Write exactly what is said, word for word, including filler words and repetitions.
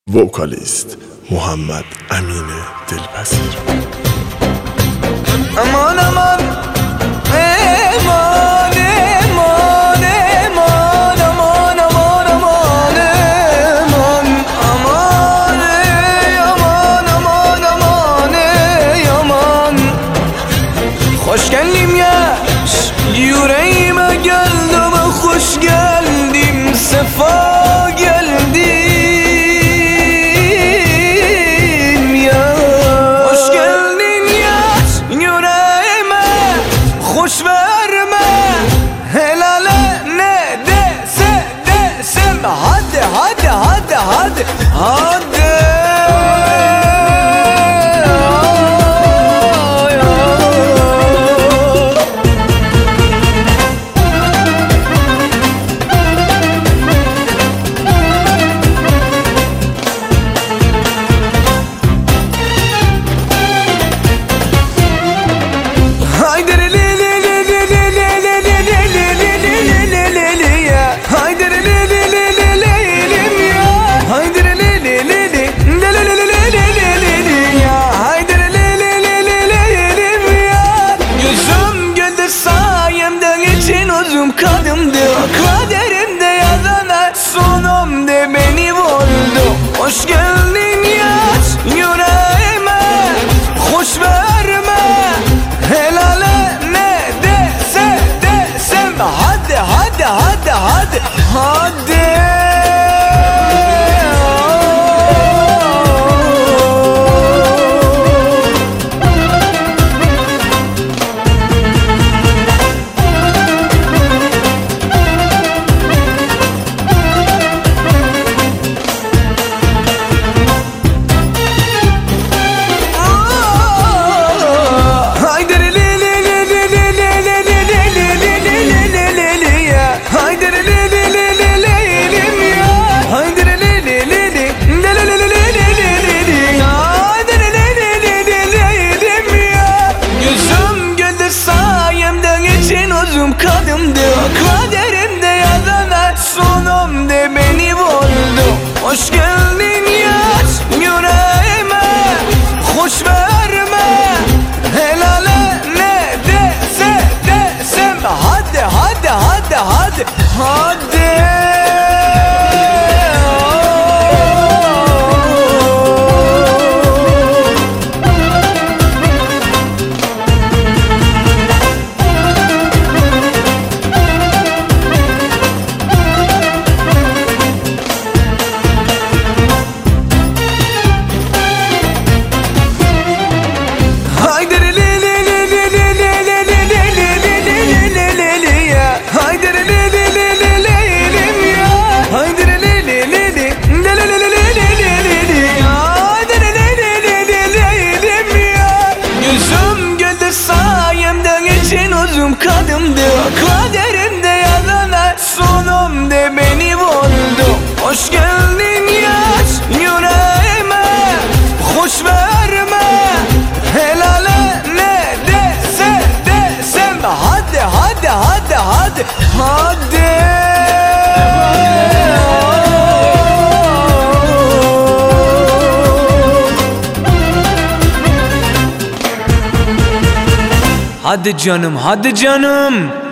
وکالیست محمد امین دلپذیر. امان امان امان امان امان امان امان امان امان امان امان امان امان خوش geldin ya yüreğime geldim, hoş geldim, sefa geldim ya. Hoş geldin ya yüreğime, hoş verme helale, ne dese desem, hadi hadi hadi hadi hadi. Kadımdı kaderimde yazana, sonumda beni vurdu. Hoş geldin yaz yüreğime, hoş verme helale, ne dese desem, hadi hadi hadi hadi hadi. Kadımdı kaderimde yazana, sonumda beni vurdu. Hoş geldin yaz yüreğime, hoş verme helale, ne dese desem, hadi hadi hadi hadi hadi. Kadımdı kaderimde yazana, sonumda beni vurdu. Hoş geldin yaz yüreğime, hoş verme helale, ne dese desem, hadi hadi hadi hadi hadi. Hadi canım, hadi canım.